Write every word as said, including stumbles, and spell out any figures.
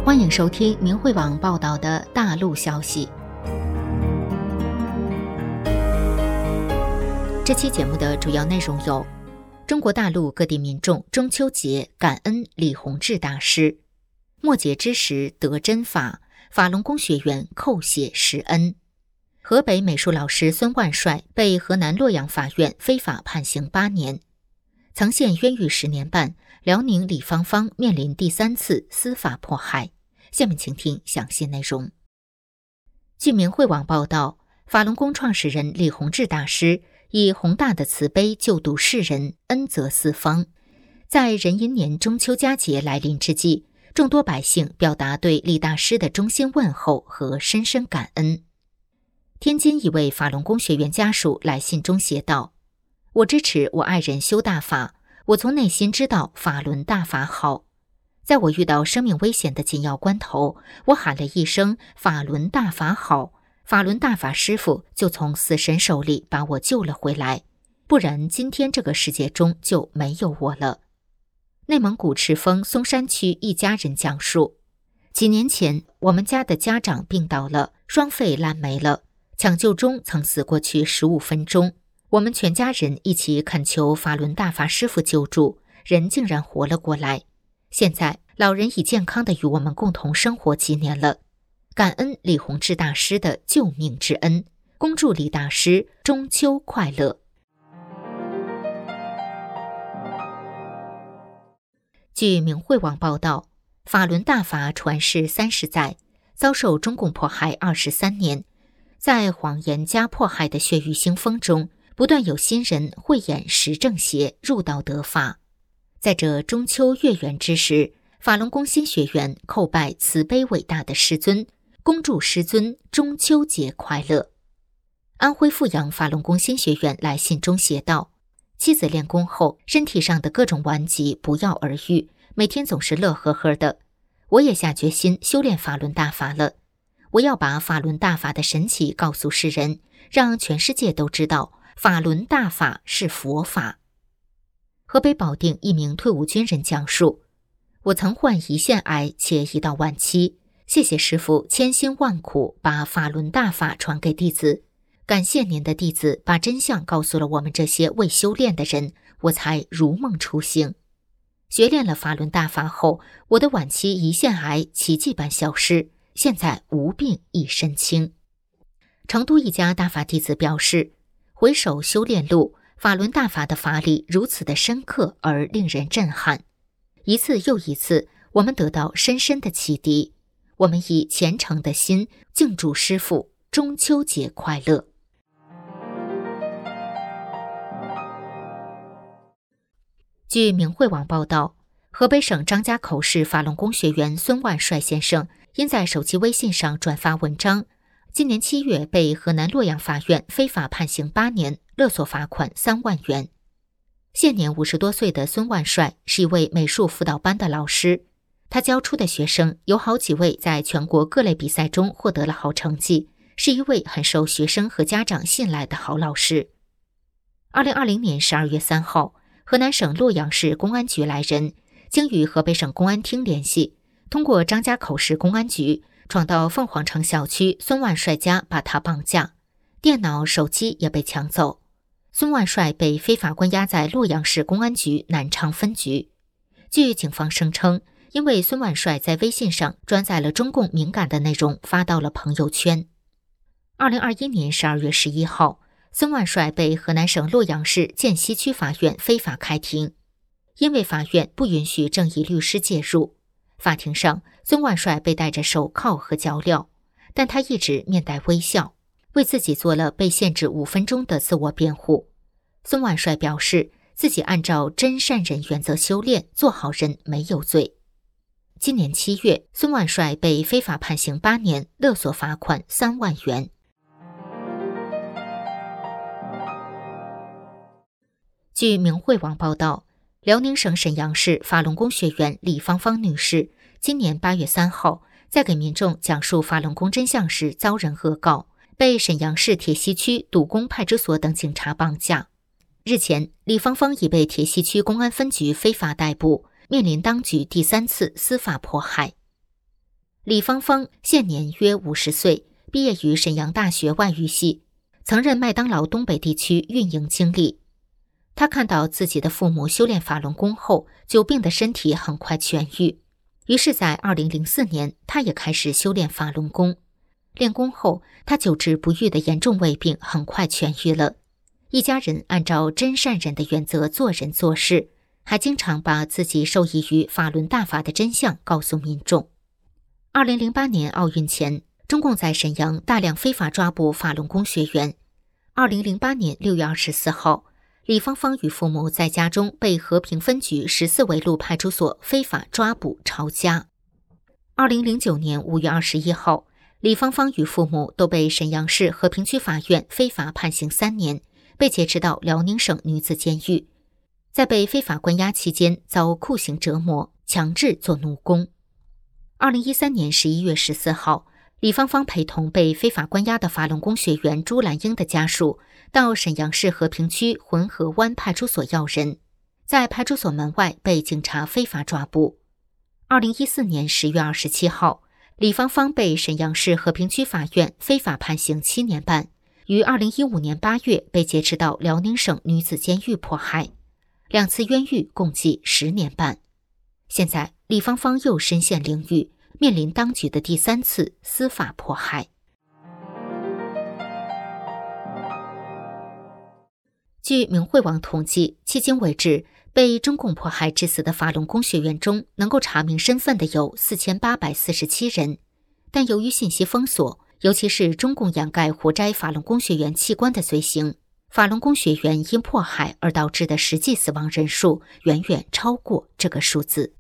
欢迎收听明慧网报道的大陆消息。这期节目的主要内容有：中国大陆各地民众中秋节感恩李洪志大师，末节之时得真法，法轮功学员叩谢施恩；河北美术老师孙万帅被河南洛阳法院非法判刑八年；曾陷冤狱十年半，辽宁李芳芳面临第三次司法迫害。下面请听详细内容。据明慧网报道，法轮功创始人李洪志大师以宏大的慈悲救度世人，恩泽四方。在壬寅年中秋佳节来临之际，众多百姓表达对李大师的衷心问候和深深感恩。天津一位法轮功学员家属来信中写道：我支持我爱人修大法，我从内心知道法轮大法好。在我遇到生命危险的紧要关头，我喊了一声法轮大法好，法轮大法师父就从死神手里把我救了回来，不然今天这个世界中就没有我了。内蒙古赤峰松山区一家人讲述，几年前我们家的家长病倒了，双肺烂没了，抢救中曾死过去十五分钟，我们全家人一起恳求法轮大法师父救助，人竟然活了过来。现在老人已健康地与我们共同生活几年了，感恩李洪志大师的救命之恩，恭祝李大师中秋快乐。据明慧网报道，法轮大法传世三十载，遭受中共迫害二十三年，在谎言加迫害的血雨腥风中，不断有新人慧眼识正邪，入道得法。在这中秋月圆之时，法轮功新学员叩拜慈悲伟大的师尊，恭祝师尊中秋节快乐。安徽阜阳法轮功新学员来信中写道：妻子练功后，身体上的各种顽疾不药而愈，每天总是乐呵呵的。我也下决心修炼法轮大法了，我要把法轮大法的神奇告诉世人，让全世界都知道法轮大法是佛法。河北保定一名退伍军人讲述，我曾患胰腺癌且已到晚期，谢谢师父千辛万苦把法轮大法传给弟子，感谢您的弟子把真相告诉了我们这些未修炼的人，我才如梦初醒。学练了法轮大法后，我的晚期胰腺癌奇迹般消失，现在无病一身轻。成都一家大法弟子表示，回首修炼路，法轮大法的法理如此的深刻而令人震撼，一次又一次我们得到深深的启迪，我们以虔诚的心敬祝师父中秋节快乐。据明慧网报道，河北省张家口市法轮功学员孙万帅先生因在手机微信上转发文章，今年七月被河南洛阳法院非法判刑八年，勒索罚款三万元。现年五十多岁的孙万帅是一位美术辅导班的老师，他教出的学生有好几位在全国各类比赛中获得了好成绩，是一位很受学生和家长信赖的好老师。二零二零年十二月三号，河南省洛阳市公安局来人，经与河北省公安厅联系，通过张家口市公安局闯到凤凰城小区孙万帅家，把他绑架，电脑、手机也被抢走。孙万帅被非法关押在洛阳市公安局南昌分局。据警方声称，因为孙万帅在微信上转载了中共敏感的内容，发到了朋友圈。二零二一年十二月十一号，孙万帅被河南省洛阳市涧西区法院非法开庭。因为法院不允许正义律师介入，法庭上孙万帅被戴着手铐和脚镣，但他一直面带微笑，为自己做了被限制五分钟的自我辩护。孙万帅表示，自己按照真善人原则修炼，做好人没有罪。今年七月，孙万帅被非法判刑八年，勒索罚款三万元。据明慧网报道，辽宁省沈阳市法轮功学员李芳芳女士今年八月三号在给民众讲述法轮功真相时遭人恶告，被沈阳市铁西区笃功派出所等警察绑架。日前，李芳芳已被铁西区公安分局非法逮捕，面临当局第三次司法迫害。 李芳芳现年约五十岁，毕业于沈阳大学外语系，曾任麦当劳东北地区运营经理。他看到自己的父母修炼法轮功后，久病的身体很快痊愈，于是在二零零四年，他也开始修炼法轮功。练功后，他久治不愈的严重胃病很快痊愈了。一家人按照真善忍的原则做人做事，还经常把自己受益于法轮大法的真相告诉民众。二零零八年奥运前，中共在沈阳大量非法抓捕法轮功学员。二零零八年六月二十四号，李芳芳与父母在家中被和平分局十四纬路派出所非法抓捕抄家。二零零九年五月二十一号，李芳芳与父母都被沈阳市和平区法院非法判刑三年，被劫持到辽宁省女子监狱。在被非法关押期间，遭酷刑折磨，强制做奴工。二零一三年十一月十四号，李芳芳陪同被非法关押的法轮功学员朱兰英的家属到沈阳市和平区浑河湾派出所要人，在派出所门外被警察非法抓捕。二零一四年十月二十七号，李芳芳被沈阳市和平区法院非法判刑七年半，于二零一五年八月被劫持到辽宁省女子监狱迫害，两次冤狱共计十年半。现在李芳芳又身陷囹圄，面临当局的第三次司法迫害。据明慧网统计，迄今为止，被中共迫害致死的法轮功学员中，能够查明身份的有四千八百四十七人，但由于信息封锁，尤其是中共掩盖活摘法轮功学员器官的罪行，法轮功学员因迫害而导致的实际死亡人数远远超过这个数字。